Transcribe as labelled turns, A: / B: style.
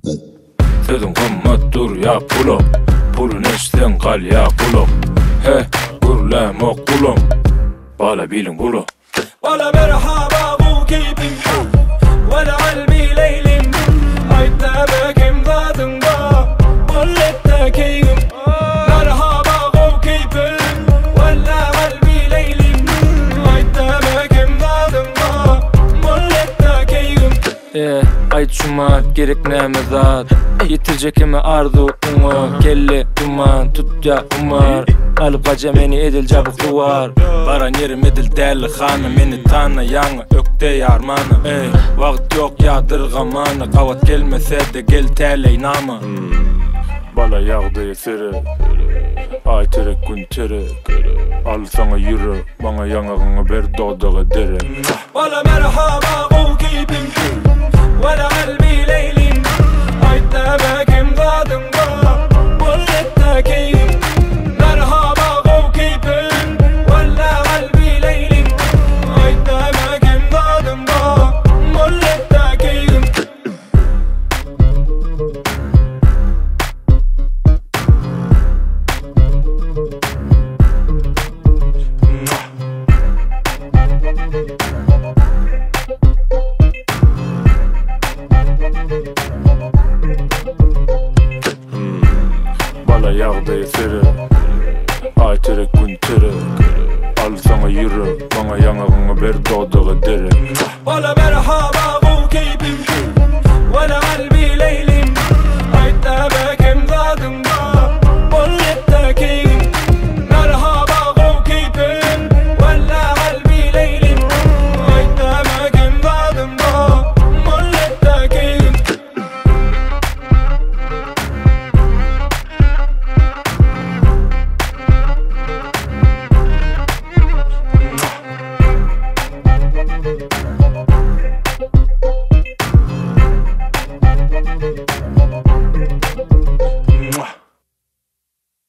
A: Sözün kımmatdır ya pulum, pulun eşten kal ya pulum. He, gurlem ok kulum, bala bilin kulum.
B: Bala merhaba bu keyfim Vela albi leylim Aytlamak imdadımda Mullette keyfim Merhaba bu keyfim Vela albi leylim Aytlamak imdadımda Mullette keyfim
A: Ayt şuma gerek neme zat Yitirecek eme arzu umu Kelle duman tut ya umar Alıp kaca meni edil cabuk duvar Baran yerim edil deli xanı Meni tanı yanı ökte yarmanı Vaqt yok yadırgamanı Qavat gelmese de gel teley namı Bala yağdı eseri Ay terek gün terek Al sana yürü Bana yanağını ber dodağı dere
B: Bala merhaba bu keyfim Vela albi leylim Aytlamak imdadımda Mullette keyfim Merhaba bu keyfim Vela albi leylim Aytlamak imdadımda Mullette keyfim
A: Bala yağdı eseri Ay terek gün terek Al sana yürü Bana yanağını ber dodağı dere
B: Bala